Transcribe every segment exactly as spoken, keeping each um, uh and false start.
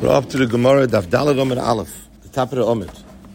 We're up to the Gemara, Daf Daled Omid Aleph, the top of the Omid.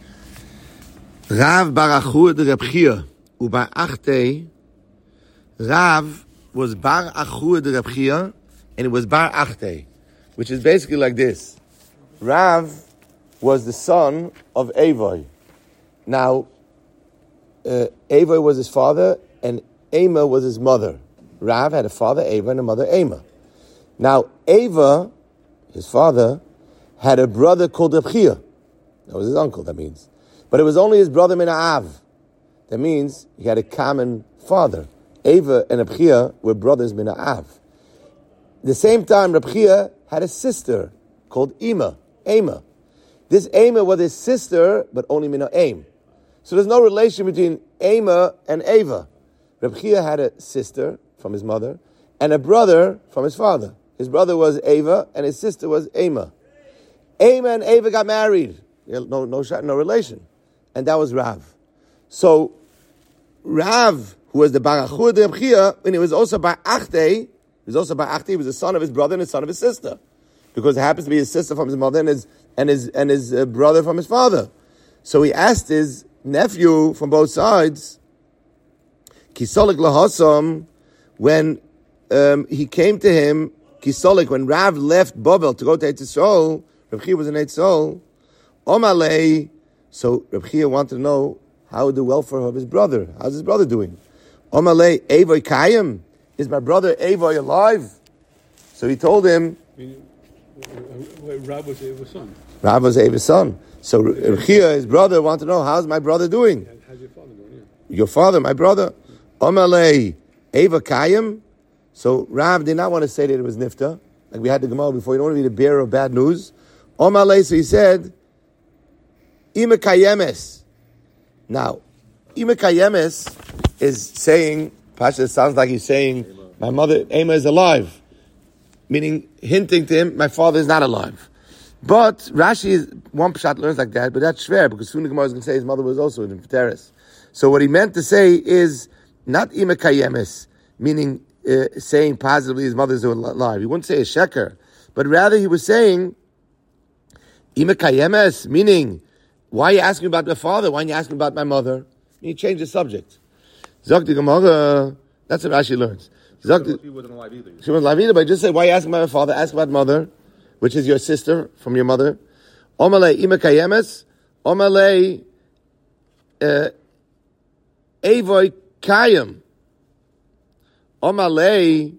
Rav bar Achua de Reb Chia, u bar Achtei. Rav was bar Achua de Reb Chia, and it was bar Achtei, which is basically like this. Rav was the son of Avoi. Now, uh, Avoi was his father, and Ema was his mother. Rav had a father, Ava, and a mother, Ema. Now, Ava, his father, had a brother called Reb Chia. That was his uncle, that means. But it was only his brother Mina'av. That means he had a common father. Ava and Reb Chia were brothers Mina'av. At the same time, Reb Chia had a sister called Ema, Ema. This Ema was his sister, but only Mina'aim. So there's no relation between Ema and Ava. Reb Chia had a sister from his mother, and a brother from his father. His brother was Ava, and his sister was Ema. Ema and Ava got married. No, no, no relation. And that was Rav. So, Rav, who was the Bar Achua de Reb Chia, and he was also Bar Achtei, he was also Bar Achtei, he was the son of his brother and the son of his sister. Because it happens to be his sister from his mother and his, and his, and his uh, brother from his father. So he asked his nephew from both sides, Kisolik Lahosam, when um, he came to him, Kisolik, when Rav left Babel to go to Eitz Yisrael, Reb Chia was in Eitz Yisrael, Omalei, so Reb Chia wanted to know how the welfare of his brother. How's his brother doing? Omalei, Avoi Kayim, is my brother Avoi alive? So he told him, Rav was Ava's son. Rav was Ava's son. So Reb Chia, his brother, wanted to know, how's my brother doing? How's your father doing? Yeah. Your father, my brother. Omalei, Ava Kayim. So Rav did not want to say that it was Nifta. Like we had the Gemara before. You don't want to be the bearer of bad news. Omalei, so he said, Ima Kayemes. Now, Ima Kayemes is saying, Pasha, it sounds like he's saying, my mother, Ema, is alive. Meaning, hinting to him, my father is not alive. But Rashi, is, one pshat learns like that, but that's schwer, because soon the Gemara is going to say his mother was also in Teres. So what he meant to say is, not Ima Kayemes, meaning uh, saying positively his mother is alive. He wouldn't say a sheker, but rather he was saying, Ima Kayemes, meaning, why are you asking about my father? Why are you asking about my mother? And he changed the subject. Zok the Gemara, that's what Rashi learns. Zok the, she wasn't alive either. She wasn't alive either, but just say, why are you asking about my father? Ask about mother, which is your sister from your mother. Omalei Ima Kayemes, Omalei uh, Avoi Kayim. Omalei,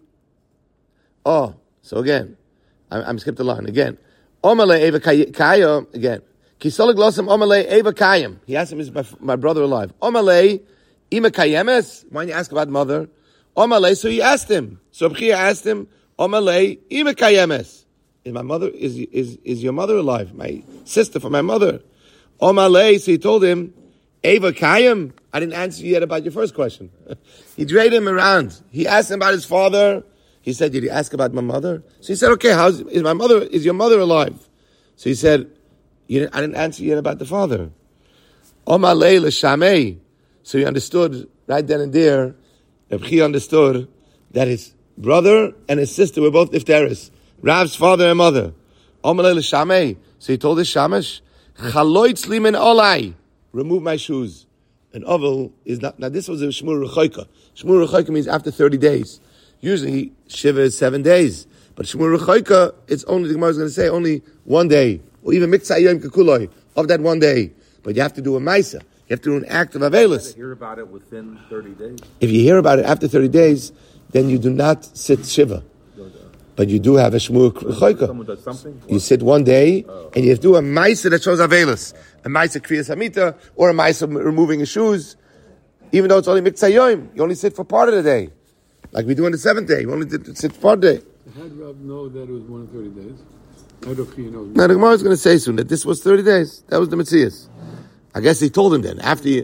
oh, so again, I'm, I'm skipped the line again. Omalei Eva Kayim, again. Kisolik Losam Omalei Eva Kayim. He asked him, is my, my brother alive? Omalei Ima Kayemes. Why didn't you ask about mother? Omalei, so he asked him. So Reb Chia asked him, Omalei Ima Kayemes. Is my mother, is, is, is your mother alive? My sister from my mother. Omalei, so he told him, Eva Kayim. I didn't answer you yet about your first question. He dragged him around. He asked him about his father. He said, did you ask about my mother? So he said, okay, how's, is my mother, is your mother alive? So he said, you didn't, I didn't answer you yet about the father. Omalei l'shamei. So he understood, right then and there, Reb Chia understood that his brother and his sister were both Nifteris. Rav's father and mother. Omalei l'shamei. So he told his shamash, Chaloitz li min olai. Remove my shoes. An oval is not, now this was a Shmur Rechoika. Shmur Rechoika means after thirty days. Usually, Shiva is seven days. But Shmur Rechoika, it's only, the Gemara is going to say, only one day. Or even Mitzah Yom Kekuloi, of that one day. But you have to do a Maisa. You have to do an act of Avelis. Hear about it within thirty days. If you hear about it after thirty days, then you do not sit Shiva. But you do have a Shmur Rechoika. Someone does something? You sit one day, oh. and you have to do a Maisa that shows Avelis. A Maisa Kriyas Hamita, or a Maisa removing his shoes. Even though it's only Mitzah Yom, you only sit for part of the day. Like we do on the seventh day. You only sit for part of the day. How did Rav know that it was more than thirty days? How did he know? Now the Gemara is going to say soon that this was thirty days. That was the Metzias. I guess he told him then. After he...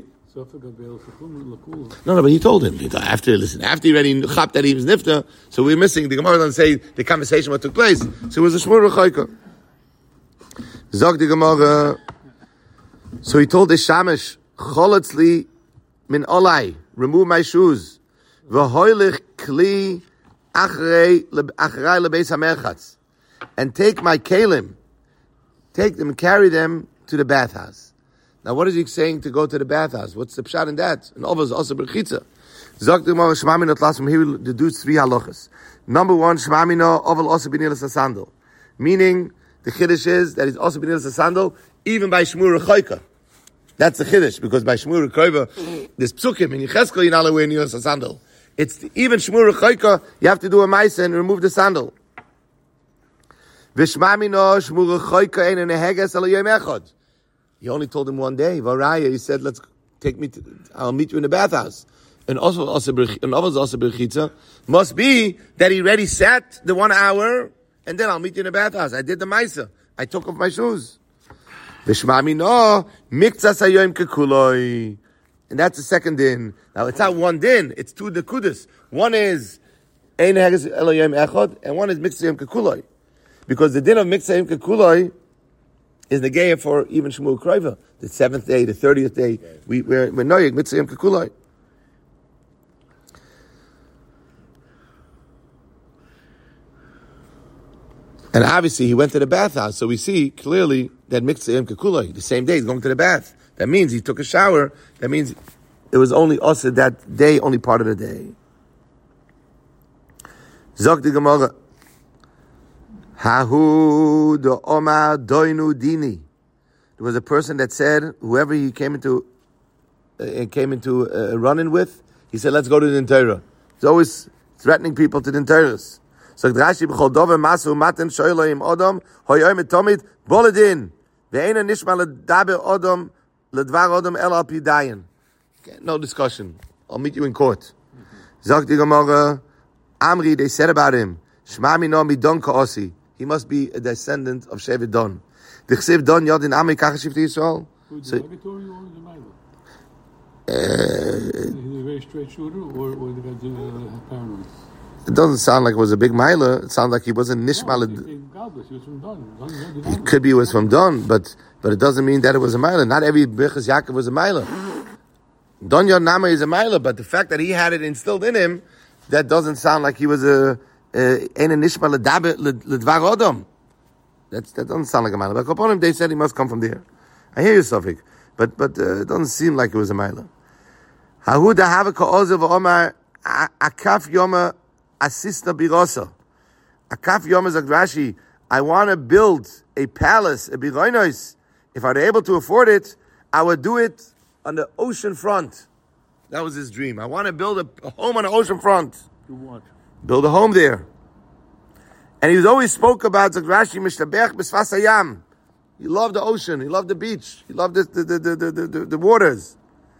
No, no, but he told him. He told, after, listen, after he already chapped that he was nifta, so we're missing, the Gemara doesn't say the conversation what took place. So it was a Shmur Rechoika. Zog the Gemara. So he told the Shamash, Cholotzli min olai, remove my shoes. V'hoilich kli achrei lebeis hamerchatz. And take my kalim take them and carry them to the bathhouse. Now, what is he saying to go to the bathhouse? What's the pshat in that? And always also berchitza. Zok the Gemara Shmamino Tlasum. He will deduce three halachas. Number one, Shmamino oval also b'nilas a sandal, meaning the chiddush is that he's also b'nilas a sandal even by shmur rechoika. That's the chiddush, because by shmur rechoika there's psukim in Yecheskel you're not allowed to wear nilas a sandal. It's the, even shmur rechoika you have to do a ma'aseh and remove the sandal. V'shmamino shmur rechoika ein neheges al yom echad. He only told him one day. Varaya, he said, "Let's take me. To, I'll meet you in the bathhouse." And also, also, and also, berchitza must be that he already sat the one hour, and then I'll meet you in the bathhouse. I did the ma'aseh. I took off my shoes. V'shmami no miktzas hayoim kekuloi, and that's the second din. Now it's not one din; it's two nekudas. One is ein hages eloyim echad, and one is miktzas hayoim kekuloi, because the din of miktzas hayoim kekuloi is the gear for even Shmuel Kroiva, the seventh day, the thirtieth day. We, we're we're noyig mitzvah yom kekuloi. And obviously, he went to the bathhouse, so we see clearly that mitzvah yom kekuloi, the same day he's going to the bath. That means he took a shower. That means it was only also that day, only part of the day. Zok the Gemara. Hahu do Omar doinu dini. There was a person that said, whoever he came into, uh, came into uh, running with, he said, "Let's go to the Torah." He's always threatening people to the Torahs. So Rashi b'chol dover masu maten shoyloim odom hoyoim etomid boledin ve'ena nishma ledaber odom ledvar odom el al pi dayan. No discussion. I'll meet you in court. Zok di Gemara, Amri, they said about him, Shmami no midon ka'osi. He must be a descendant of Shevet Don. Dichsev Don yodin Amri kachashiv to Yisrael. Was he derogatory or was he minor? Is he a very straight shooter or, or the guy uh, paranoid? It doesn't sound like it was a big miler. It sounds like he wasn't nishmal. No, he, he was from Don. It could be he was from Don, but but it doesn't mean that it was a miler. Not every Birchas Yaakov was a miler. Don Yod Nama is a miler, but the fact that he had it instilled in him, that doesn't sound like he was a ein nishmal ledvar odom. That's that doesn't sound like a miler. But upon him, they said he must come from there. I hear you, Sofik, but but uh, it doesn't seem like it was a miler. Hahu dahava ka'ozev omar akaf yoma. Asista birosa. Akaf Yom Zak Rashi, I want to build a palace, a biroinos. If I were able to afford it, I would do it on the ocean front. That was his dream. I want to build a, a home on the ocean front. You what? Build a home there. And he was always spoke about Zak Rashi Mishtabech B'Sfas Hayam. He loved the ocean. He loved the beach. He loved the the the the the, the, the waters.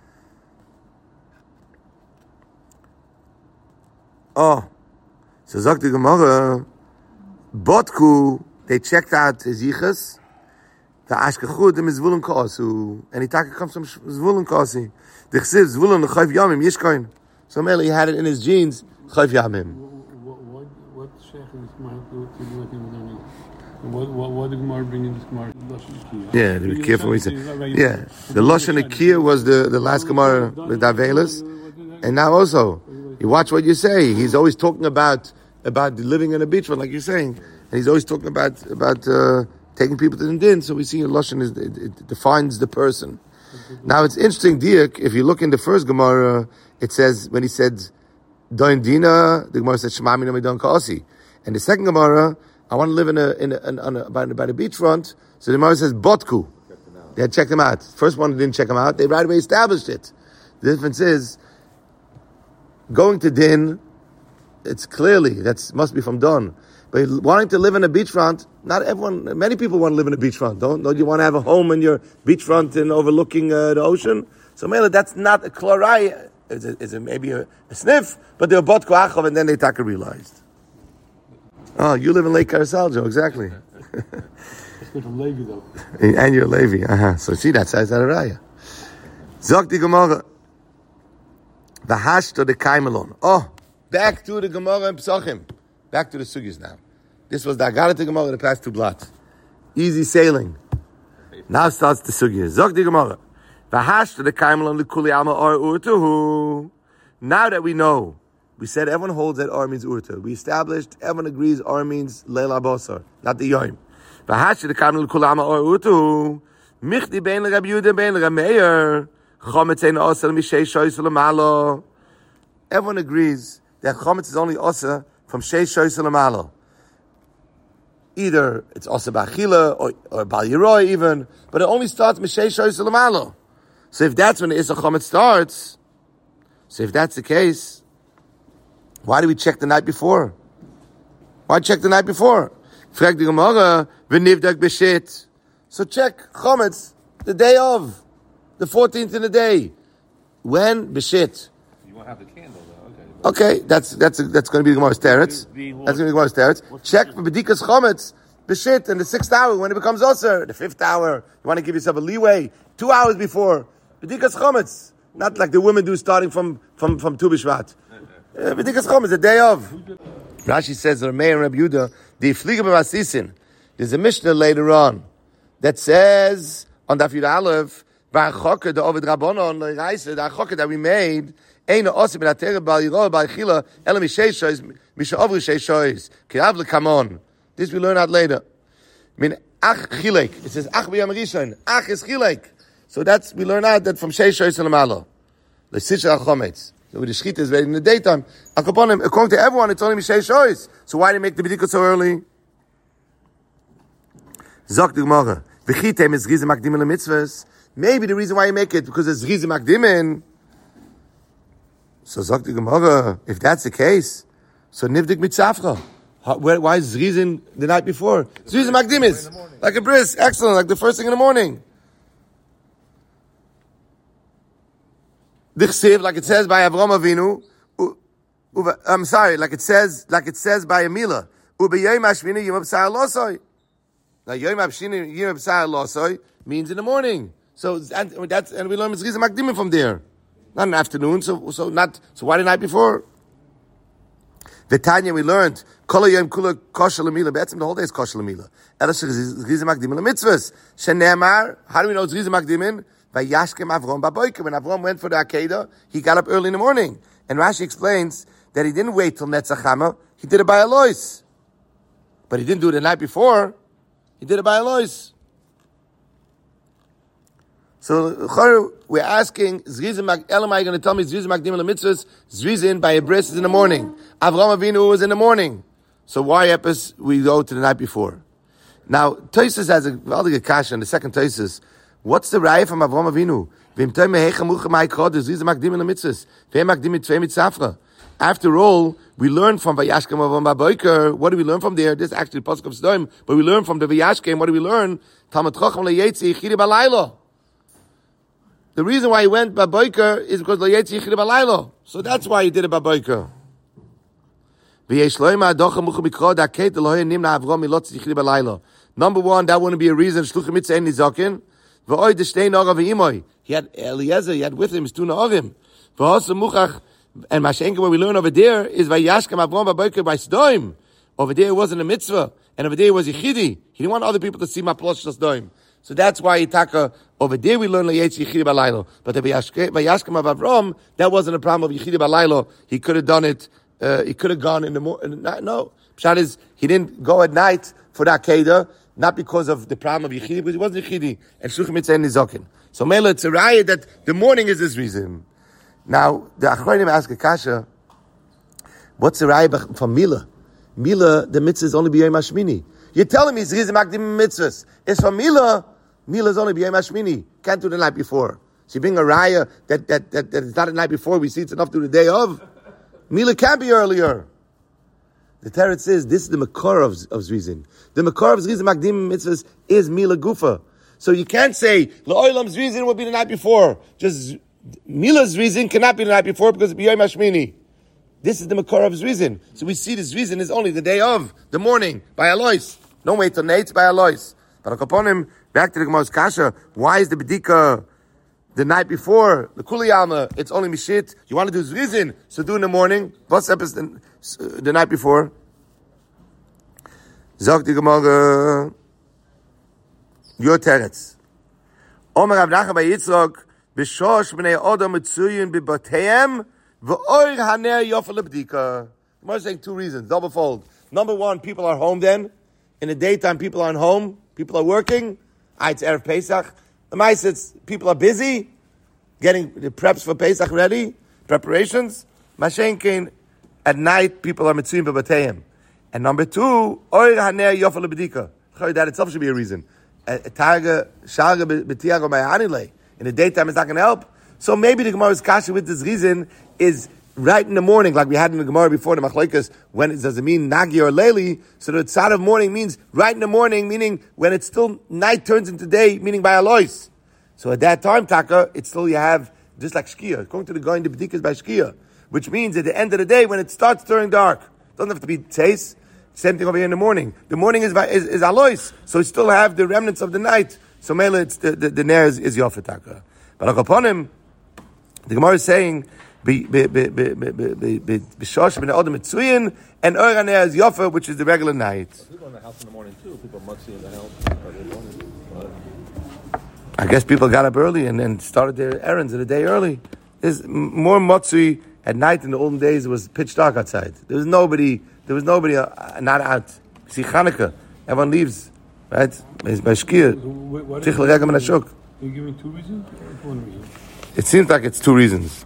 Oh. So sagt die Gemara, Botku, they checked out his yichas, the Ashkechud, dem Zvulun Kosu, and he comes from Zvulun Kosi. The Chsiv, Zvulun, the Chayv Yamim, Yishkoin. So Mele, he had it in his genes, Chayv Yamim. What, what, what Sheikh is Gemara to do with him? What, what, what did Gemara bring in this Gemara? Yeah, to be careful what he said. Yeah, the Lashon Akiyah was the, the last Gemara with Avelis, and now also, you watch what you say. He's always talking about about living on a beachfront, like you're saying, and he's always talking about about uh, taking people to the din. So we see a lashon is it, it defines the person. Now it's interesting, Diak. If you look in the first Gemara, it says when he said Doin Dina, the Gemara said Shema Mina Midon Kaosi, and the second Gemara, I want to live in a in a, in, on a by, by the beachfront. So the Gemara says Botku. They had checked him out. First one didn't check him out. They right away established it. The difference is, going to din, it's clearly, that must be from Don. But wanting to live in a beachfront, not everyone, many people want to live in a beachfront, don't? Don't you want to have a home in your beachfront and overlooking uh, the ocean? So Mela, that's not a klorai. It's, a, it's a, maybe a, a sniff, but they're bot koachov, and then they taka realized. Oh, you live in Lake Carousel, Joe, exactly. It's good from Levi, though. And you're Levi, uh-huh. So see, that says that a raya. Zok di Gemara. The hash to the kaimelon. Oh, back to the Gemara and Psachim. Back to the sugis now. This was the Agarah to Gemara, the past two blots. Easy sailing. Now starts the sugis. Zok the Gemara. The hash to the kaimelon, the kuli alma or urtuhu. Now that we know, we said everyone holds that or means urtu. We established, everyone agrees or means leila bosar, not the yoim. V'hashi l'kamnu l'kulama or utu. Michdi bein l'Rabbi Yehuda bein l'Rabbi Meir. Chometz ein osel mishei shoyis l'malo. Everyone agrees that chometz is only osel from shei shoyis l'malo. Either it's osel b'achila or, or bal yiroi even, but it only starts mishei shoyis l'malo. So if that's when the Issa chometz starts, so if that's the case, why do we check the night before? Why check the night before? Frag the Gemara, v'nivdak b'shit. So check chometz the day of, the fourteenth in the day. When? B'shit. You won't have the candle though. Okay. Okay, that's that's that's going to be the Gemara's teretz. That's going to be the Gemara's teretz. Check for b'dikas chometz b'shit in the sixth hour when it becomes osir. The fifth hour, you want to give yourself a leeway. Two hours before b'dikas chometz, not like the women do starting from from from Tu B'Shvat. B'dikas chometz, the day of. Rashi says, Ramei and Rabbi Yehuda, the Fliga b'Masisin. There's a Mishnah later on that says on Daf Yud Aleph, V'achoka the Ovid Rabbanon the Reise, the Achoka that we made, Eina Osi b'Latera b'Al Yiro b'Al Chila, Ela Misheishois, Misha Ovri Sheishois, Kirav L'Kamon. This we learn out later. I mean, Ach Chilek. It says Ach b'Yam Rishon. Ach is Chilek. So that's we learn out that from Sheishois and Lamalo. The Sitcha Chometz. So the Shechita is ready in the daytime. According to everyone, it's only Mishei Shois. So why do you make the B'dikah so early? Zok the Gemara. V'chitem is Rizim Akdimin LeMitzvahs. Maybe the reason why you make it, because it's Rizim Akdimin. So Zok the Gemara, if that's the case, so Nivdik Mitzafra. Why is Rizim the night before? It's Rizim Akdimis. Like a bris. Excellent. Like the first thing in the morning. Dichsiv, like it says by Avram Avinu, I'm sorry, like it says, like it says by Amila, Ubeyom Hashmini Yom B'Sar Losoi. Now Yom Hashmini Yom B'Sar Losoi means in the morning. So and that's and we learn Mitzvah Makdimim from there, not in the afternoon. So so not so why the night before? The Tanya we learned Kol Yom Kula Kosher Lemila. Betzim the whole day is Kosher Lemila. Elash Rizim Makdimim LeMitzvahs. Shenemar. How do we know it's Rizim Makdimim? Vayashkem Avram Baboyke. When Avram went for the Akedah, he got up early in the morning. And Rashi explains that he didn't wait till Netzach Hama. He did it by Alois. But he didn't do it the night before. He did it by Alois. So we're asking, Zrizim Elamai going to tell me Zrizim Makdim LeMitzvahs, Zrizim by a bris is in the morning. Avram Avinu was in the morning. So why epis we go to the night before? Now, Tosis has a valid kasha in the second Tosis. What's the raya from Avram Avinu? After all, we learn from Vayashkem Avram Baboiker. What do we learn from there? This is actually Pasuk of Sodom, but we learn from the Vayashkem. What do we learn? Talmud Chacham leYetzi Yichidi Balaylo. The reason why he went Baboiker is because leYetzi Yichidi Balaylo. So that's why he did it Baboiker. Number one, that wouldn't be a reason. Shluchim Mitzvah and Nizakin. He had Eliezer, he had with him his two Na'arim. And Mashenka, what we learn over there is Vayashkem Avram Baboiker by Sdoim. Over there it wasn't a mitzvah, and over there it was Yichidi. He didn't want other people to see Maplosh Sdoim. So that's why Itaka, over there we learn Layetz Yichidi Balaylo. But the Vayashkem of Avram, that wasn't a problem of Yichidi Balaylo. He could have done it, uh, he could have gone in the morning. No. Pshat is, he didn't go at night for the Akedah, not because of the problem of Yichidi, because he wasn't Yichidi, and Shluchim Mitzvah and Nizakin. So Mela, it's a raya that the morning is this reason. Now, the Achronim ask a kasha, what's the raya from Mila? Mila, the mitzvah is only B'yom Hashmini. You're telling me it's Rizim Makdim mitzvahs. It's from Mila, Mila is only B'yom Hashmini. Can't do the night before. So you bring a raya that, that, that, that it's not the night before, we see it's enough to do the day of. Mila can't be earlier. The Teretz says this is the Makor of, of Zrizin. The Makor of Zrizin Makdim mitzvahs is Mila Gufa. So you can't say, L'olam Zrizin will be the night before. Just Mila Zrizin cannot be the night before because it's B'yom Hashmini. This is the Makor of Zrizin. So we see the Zrizin is only the day of, the morning, by Alois. Don't wait till Nates by Alois. But upon him, back to the Gemara's Kasha, why is the B'dika the night before, the Kuliyama, it's only Mishit. You want to do Zrizin, so do in the morning. What's up is the, the night before? Zog the Gemara, your teretz. Omer Rav Nachman bar Yitzchak, b'shosh b'nei Odom mitzuyin b'bateim, v'oir haner yofel b'dika. The Gemara is saying two reasons, double fold. Number one, people are home then, In the daytime, people aren't home. People are working. Ah, it's Erev Pesach. The mice, it's people are busy getting the preps for Pesach ready, preparations. Mashenkin, at night, people are mitzuyim b'bateim. And number two, oir haner yofa lebedika. That itself should be a reason. In the daytime, it's not going to help. So maybe the Gemara's kasha with this reason is right in the morning, like we had in the Gemara before the Machlokes. When it does it mean nagi or leili? So the tzad of morning means right in the morning, meaning when it's still night turns into day, meaning by alois. So at that time, taka, it's still you have just like shkia. According to the going to bedikas by shkia, which means at the end of the day when it starts turning dark, it doesn't have to be taste. Same thing over here in the morning. The morning is is, is alois, so you still have the remnants of the night. So mele, it's the the, the ner is, is yofa taka. But upon him, the Gemara is saying b'shosh ben adam mitzuyin and oir haner is yofa, which is the regular night. People in the house in the morning too. People mutzi in the house. I guess people got up early and then started their errands a day early. There's more matzui at night. In the olden days, it was pitch dark outside. There was nobody. There was nobody uh, not out. See Chanukah, everyone leaves, right? It's by shkia. You're giving two reasons or one reason? It seems like it's two reasons.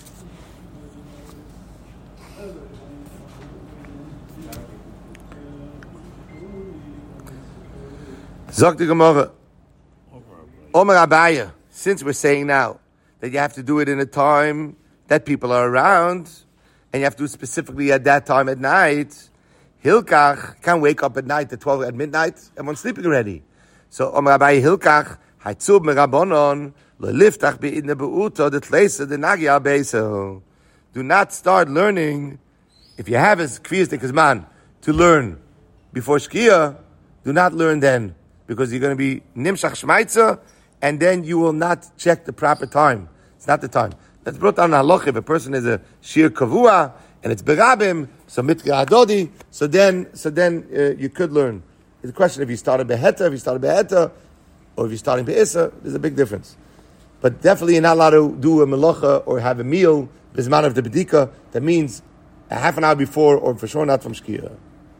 Zok the Gemara. Omer Abaya, since we're saying now that you have to do it in a time that people are around, and you have to do it specifically at that time at night, Hilkach can't wake up at night at twelve at midnight, everyone's sleeping already. So Omer Abaya Hilkach, Haitzub Merabonon, Leliftach Be'idne Be'uto, the Tleisa, the Nagia Beisel. Do not start learning, if you have a Kviyas Dekazman, to learn before Shkia, do not learn then, because you're going to be Nimshach Shmaitza, and then you will not check the proper time. It's not the time. That's brought down halacha. If a person is a shir kavua and it's berabim, so mitka adodi, so then, so then uh, you could learn. It's a question if you started beheta, if you started beheta, or if you're starting be'issa. There's a big difference. But definitely you're not allowed to do a melacha or have a meal bisman of the bedika. That means a half an hour before, or for sure not from shkia.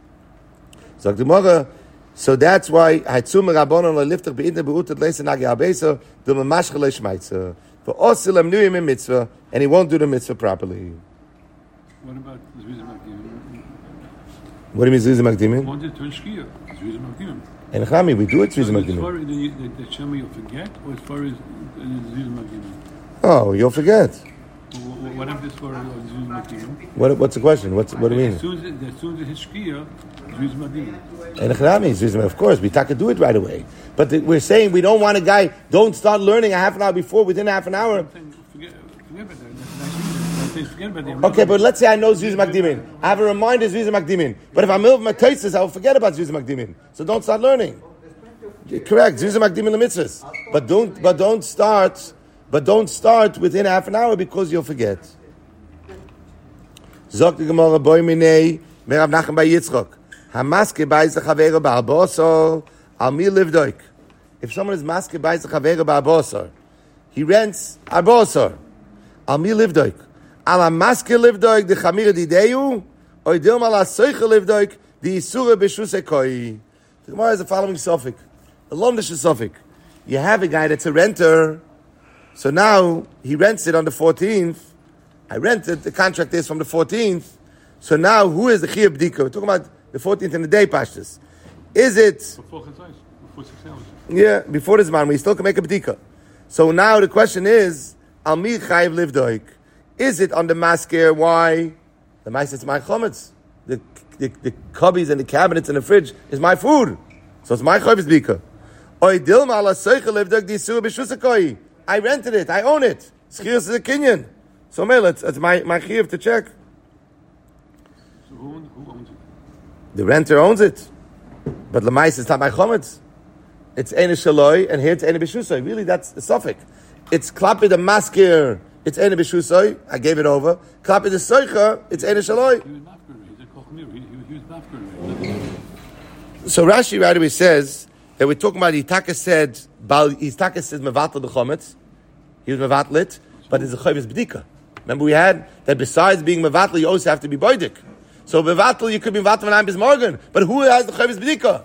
So the Gemara. So that's why Haitzum Rabbanon LeLiftach Be'idne Be'utat Leisa Nagi Abeisa Do Mamashcha LeShmaitza For Osil Amnuyim in Mitzvah, and he won't do the mitzvah properly. What about Zviz Makdimim? What do you mean Zviz Makdimim? Wanted to Shkia, Zviz Makdimim. And Chami, we do it Zviz So Makdimim. as far as the, the, the Shema you'll forget, or as far as Zviz Makdimim? Oh, you'll forget. What, what if this for Zviz Makdimim? What, what's the question? What's, what do you mean? As soon as, it, as soon as it hits Shkia, Zviz Makdimim. And Chami, Zviz Makdimim, of course, we take do it right away. But the, we're saying we don't want a guy, don't start learning a half an hour before, within half an hour. Forget, forget about that. Forget about that. Okay, but let's say I know Zviz Makdimin. I have a reminder Zviz Makdimin. But if I'm over my tesis, I will forget about Zviz Makdimin. So don't start learning. Correct, Zviz Makdimin the mitzvahs. But don't, but don't start, but don't start within half an hour because you'll forget. Zok the Gemara boy minei merav Nachem by Yitzchok. Hamaske ba'is lechavero ba'arbosor al mi livdoik. If someone is maske ba'is lechavero ba'arbosor, he rents arbosor al mi livdoik. Ala maske livdoik de chamir dideyu, or dilma la soiche livdoik the isura b'shusei koi. The Gemara is the following suffix. The lomdish is suffix. You have a guy that's a renter, so now he rents it on the fourteenth. I rented, the contract is from the fourteenth. So now who is the chiyuv b'dika? We're talking about the fourteenth in the day, pashtus. Is it... Before Chatzos, before six hours. Yeah, before this man, we still can make a b'dika. So now the question is, al mi chayiv livdoik. Is it on the masker? Why? The mice, it's my chometz. The, the, the cubbies and the cabinets and the fridge is my food. So it's my chayiv b'dika. Oy dilma ala soiche livdoik di isura b'shusakoi. I rented it, I own it. Schiyus is a kinyan. So mele, it's, it's my, my chayiv to check. So who, who owns it? The renter owns it. But Lamais is not my chometz. It's Eine Shaloi, and here it's Eine B'Shusoi. Really, that's the suffix. It's Klappe the Maskir, it's Eine B'Shusoi. I gave it over. Klappe the Soicha, it's Eine Shaloi. He was Mafker. He's a Kochmir. He, he was Mafker. So Rashi right away says that we're talking about Yitaka said, Yitaka said Mevatel the chometz. He was Mevatel it, but it's a Chavis B'dika. Remember we had that besides being Mevatel, you also have to be Boidik. So Mevatel, you could be Mevatel when I'm Morgan. But who has the Chavis B'dika?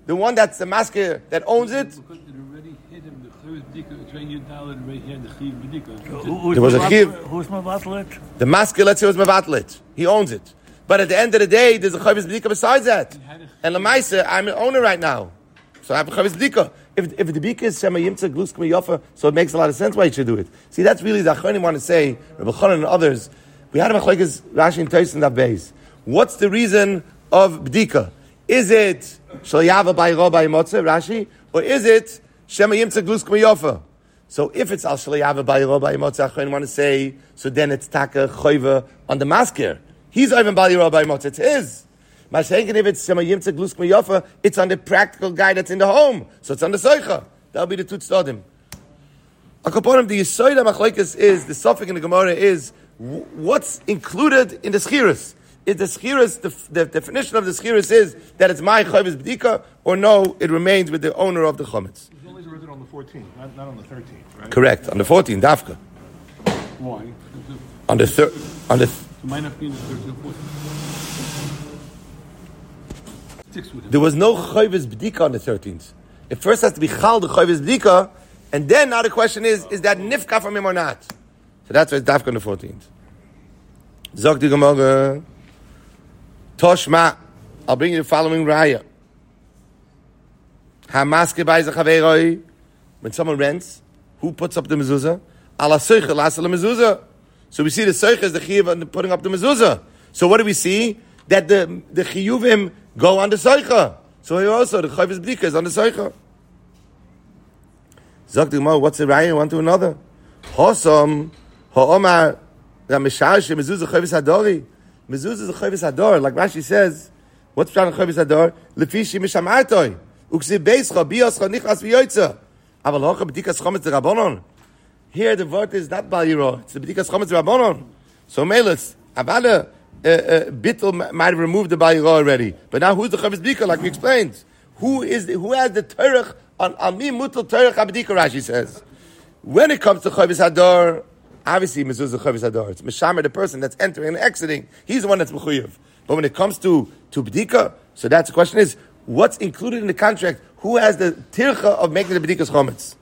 the one that's the masker that owns it. Because it already hit him, the Chavis B'dika, it's right here down, and already had the Chiv B'dika. Who- There was a Who's chiv. Mavatlet? Who's Mavatlet? The masker, let's say, was mevatlet. He owns it. But at the end of the day, there's a chavis b'dika besides that. And lemaisa, I'm an owner right now, so I have a chavis b'dika. If if the b'dika is shema yimtza glus k'mi yofa, so it makes a lot of sense why you should do it. See, that's really the achronim want to say. Rabbi Chanan and others, we had a machlekes Rashi and Tosfos and Beis. What's the reason of b'dika? Is it shel yava b'ayro b'ayimotze Rashi, or is it shema yimtza glus k'mi yofa? So if it's al shel yava b'ayro b'ayimotze, achronim want to say, so then it's taka choiva on the masker. He's even bali rabbi motz. It's his. Mashenken if it's shema yimtza glus k'mi yofa, it's on the practical guy that's in the home. So it's on the soicha. That'll be the tut stodim. A kaponim the yisoida machlekes is the suffix in the Gemara is w- what's included in the schirus. Is the schirus the, the definition of the schirus is that it's my chavis b'dika or no? It remains with the owner of the chometz. It's only written on the fourteenth, not, not on the thirteenth, right? Correct. On the fourteenth, dafka. Why? On the third. On the. Th- It might not be in the thirteenth, fourteenth. Sticks with him. There was no chavis b'dika on the thirteenth. It first has to be chal the chavis b'dika, and then now the question is: is that nifka from him or not? So that's why it's dafka on the fourteenth. Zog the Gemara, Toshma. I'll bring you the following raya. Hamaske b'ayze chaveroi. When someone rents, who puts up the mezuzah? Ala seichel asel mezuzah. So we see the seichel is the chiyuv and putting up the mezuzah. So what do we see? That the the chiyuvim go on the seichel. So here also the chavis b'dika is on the seichel. Zog the Gemara, what's the raya one to another? Hosam ha'omar ramishar she mezuzah chavis hadori. Mezuzah is a chavis hador. Like Rashi says, what's pshat chavis hador? Lefi she mishamartoi uksi beischa bioscha nichas v'yoytza. Aval hocha b'dikas chometz d'rabonon. Here the word is not baliro; it's the b'dikas chometz d'rabonon. So meilus avada uh, uh, bittul might have removed the baliro already, but now who's the chavis b'dika? Like we explained, who is the, who has the terech on on mi mutal terech abdika? Rashi says when it comes to chavis hador, obviously mezuzah chavis hador. It's mishamer the person that's entering and exiting. He's the one that's mechuyev. But when it comes to to b'dika, so that's the question is what's included in the contract. Who has the tircha of making the b'dikas chometz?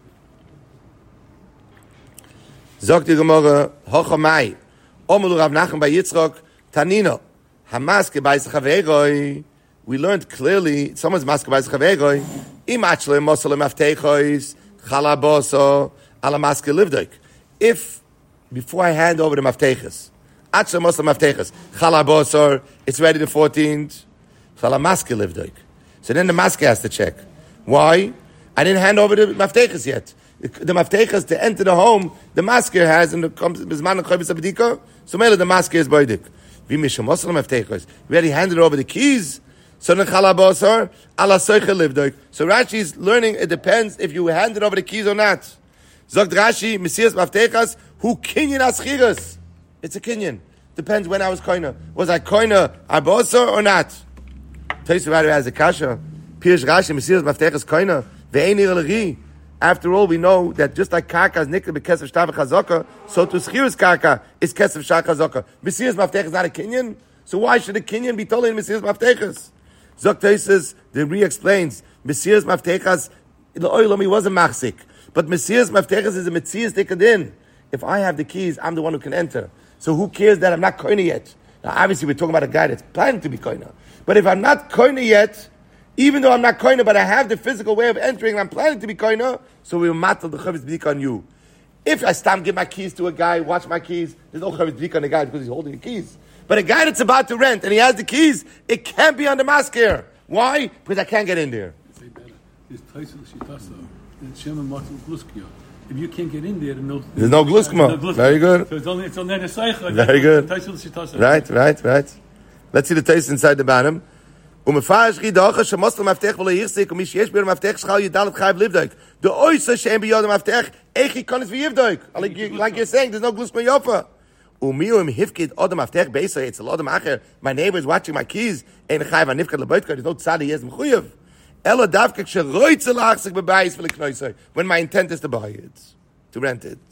Zog the Gemara, Hochamai, Omelu Rav Nachman by Yitzchok, Tanino, Hamaske by Zachaveroi. We learned clearly, someone's maske by Zachaveroi, Im Achle Mosel Maftechois, Chalaboso, Ala Maske Livdoik. If, before I hand over the Mafteches, Achle Mosel Mafteches, Chalaboso, it's ready the fourteenth, Chala Maske Livdoik. So then the maske has to check. Why? I didn't hand over the mafteches yet. The, the mafteches to enter the home, the masker has, and the comes bizman chavis abdika. So maybe the masker is boidik. We mishamosel mafteches. We already handed over the keys. So then chalabosar ala soichel livdoik. So Rashi is learning. It depends if you handed over the keys or not. Zogt Rashi mesias mafteches who kinyan aschiras. It's a kinyan. Depends when I was koina. Was I koina arbosar or not? Tosfos has a kasha. Pirish Rashi, Mesilas Mafteches Koina, Ve'ein Irelegi. After all, we know that just like Karka is Nikla B'Kesef Shtav Chazaka, so to Schirus Karka is Kesef Shtav Chazaka. Mesilas Mafteches is not a Kinyan, so why should a Kinyan be told in Mesilas Mafteches? Zok Tosfos, the re-explains, Mesilas Mafteches, the Oilam, he was a Machzik, but Mesilas Mafteches is a Metzias Tikadin. If I have the keys, I'm the one who can enter. So who cares that I'm not Koina yet? Now obviously we're talking about a guy that's planning to be Koina. But if I'm not Koina yet, even though I'm not koina, but I have the physical way of entering, and I'm planning to be koina, so we will matter the chavis b'dika on you. If I stand, give my keys to a guy, watch my keys, there's no chavis b'dika on the guy because he's holding the keys. But a guy that's about to rent and he has the keys, it can't be on the masker. Why? Because I can't get in there. Say better. It's Taisel Shitasa. It's Shema Matzul Gluskya. If you can't get in there, no, There's no gluskma. no Very good. So it's only it's only the Seicha. Very good. Taisel Shitasa. Right, right, right. Let's see the taste inside the bottom. ומפרש רידוחה שמוסל מפתח ולא יחזיק ומי שיש ביום מפתח שחל ידלת חייב לבדוק. The oyster שאין ביום המפתח, איך ייכנס ויבדוק. Like you're saying, there's no glus מיופה. ומי אם הפקיד עוד המפתח בעשר, אצל עוד המאחר, my neighbor is watching my keys, אין חייב הנפקד לבית, there's no צד יהיה מחויב. אלא דווקא כשרויצה להחזיק בבייס ולקנויסו, when my intent is to buy it, to rent it.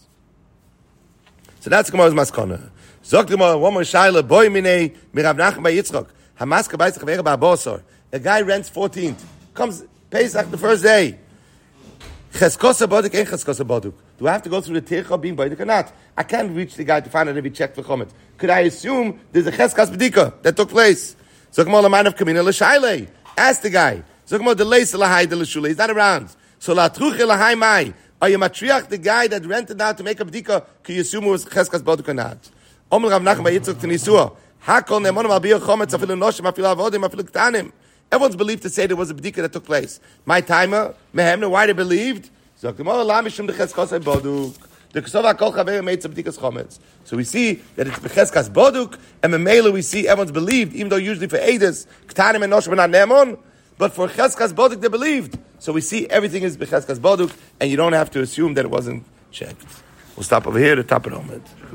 So that's Gemara's maskana. Zogt Gemara, one more shaila, boy minei, mirav Nachman by Yitzchok. A guy rents fourteenth. Comes Pesach, the first day. Cheskosa boduk ain't cheskosa boduk. Do I have to go through the tircha being boduk or not? I can't reach the guy to find out if he checked for chomet. Could I assume there's a cheskas bedika that took place? Zokmal a man of kamina l'shayle. Ask the guy. Zokmal the leis lahai de l'shule. He's not around. So la truche lahai mai. Are you matriach the guy that rented out to make a bedika? Can you assume it was cheskas boduk or not? Omel Rav Nachman Yitzchak Tenisua. Hakol ne'monim al biyah chometz afilu noshim afilu avodim afilu ktanim. Everyone's believed to say there was a bedika that took place. My timer, mehemna, why they believed? The Kesova Kol Chaver made some bedikas chometz. So we see that it's becheskas boduk, and memela we see everyone's believed, even though usually for Eidos, ktanim and noshim are not nemon, but for cheskas boduk they believed. So we see everything is becheskas boduk, and you don't have to assume that it wasn't checked. We'll stop over here to top it home.